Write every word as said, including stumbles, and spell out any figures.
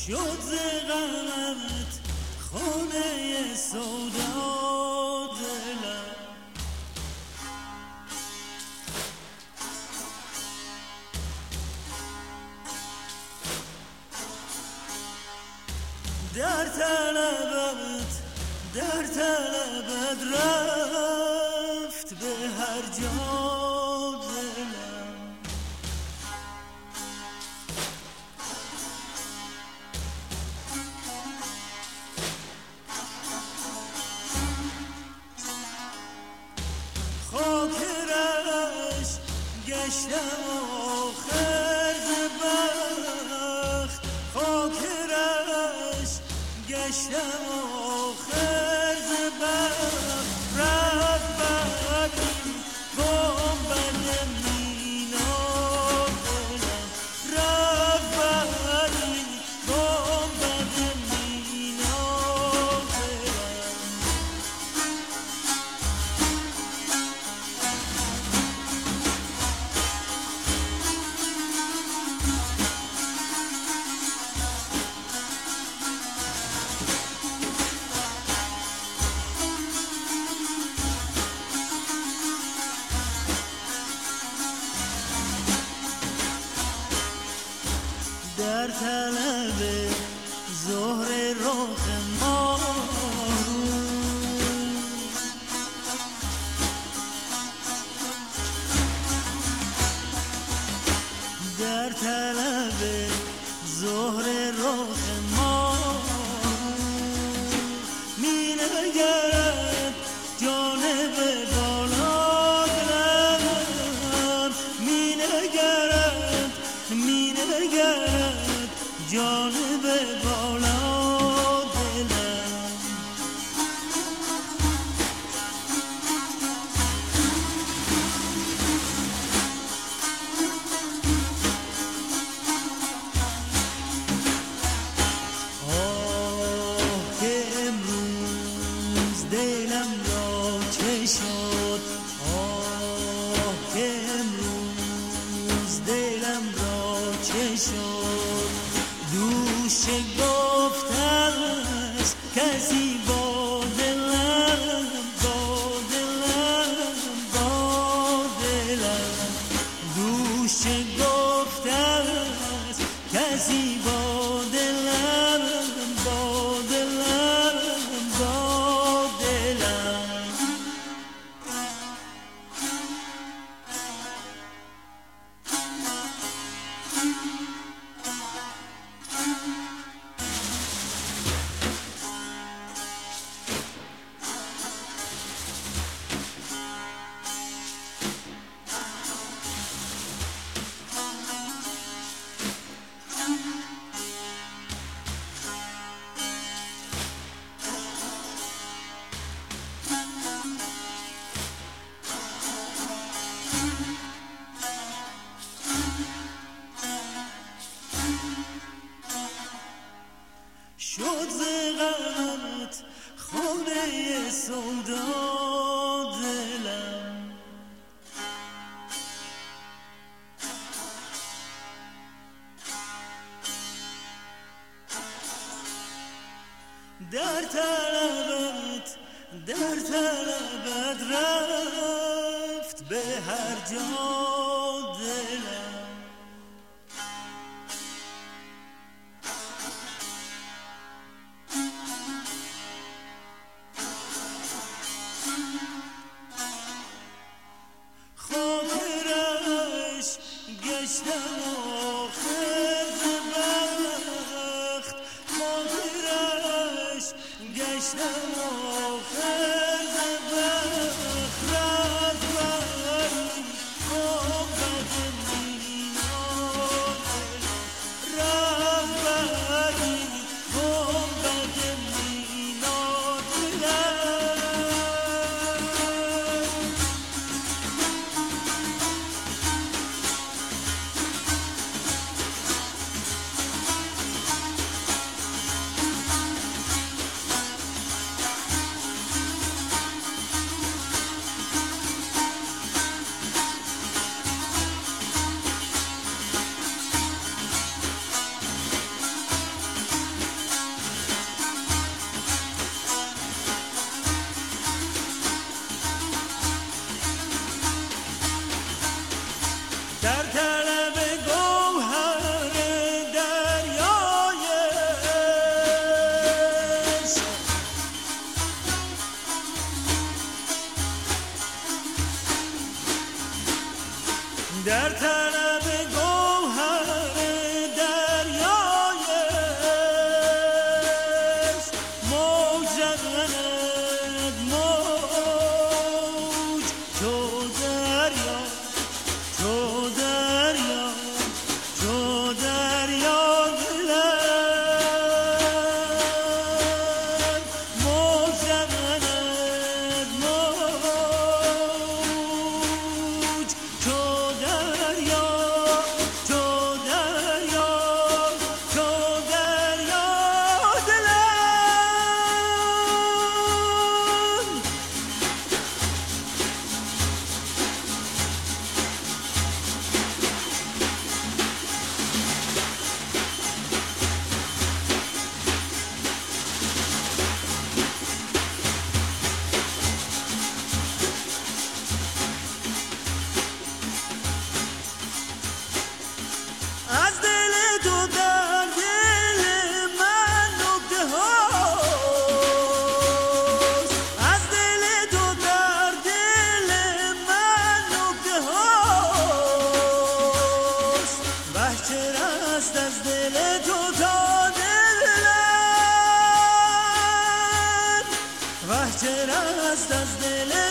شد ز غمت خانه سودا دلم، در طلبت در طلبت رفت به هر جا دلم، خاطرش گشتم آخر ز بخت، خاطرش گشتم آخر ز بخت، رفت بر این گنبد مینا دلم، رفت بر این گنبد مینا دلم. در طلب زهر رخ ماه، در طلب زهر رخ ماه می نگرد جانب بالا دلم، می نگرد می نگرد جانب بالا دلم. آه که امروز دلم را چه شد، آه که امروز دلم را چه شد، دوش گفتش کسی با دلم، با دلم، با دلم، دوش گفتش کسی با دلم، با دلم، با دلم. شد ز غمت خانه سودا دلم، در طلبت در طلبت رفت به هر جا دلم، خاطرش گشتم آخر ز بخت، خاطرش گشتم آخر ز بخت، رفت بر این دست از دل